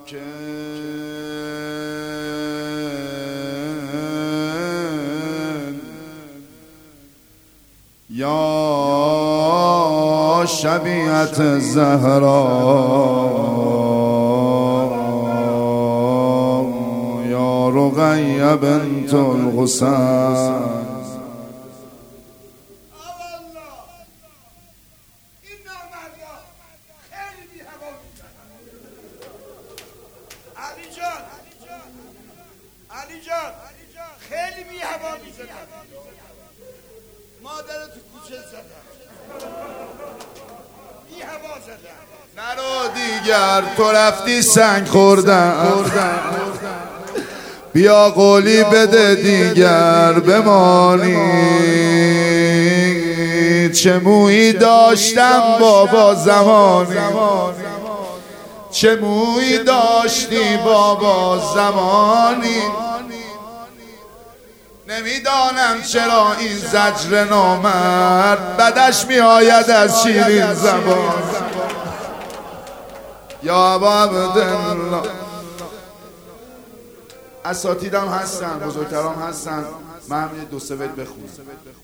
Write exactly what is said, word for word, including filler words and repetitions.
یا شبیهت زهرا یا رقیه بنت الحسین. علی جان علی جان خیلی بی هوا میزدن. مادر تو کوچه زدن، بی هوا زدن. نرو دیگر تو رفتی سنگ خوردن، بیا قولی بده دیگر بمانی. چه مویی داشتم بابا زمانی، چه مویی داشتی بابا زمانی. نمیدانم چرا این زجر نامرد بدش می آید از شیرین زبان. یا ابا عبدالله. اساتیدم هستن، بزرگترام هستن. من همین دو سه بیت بخونم.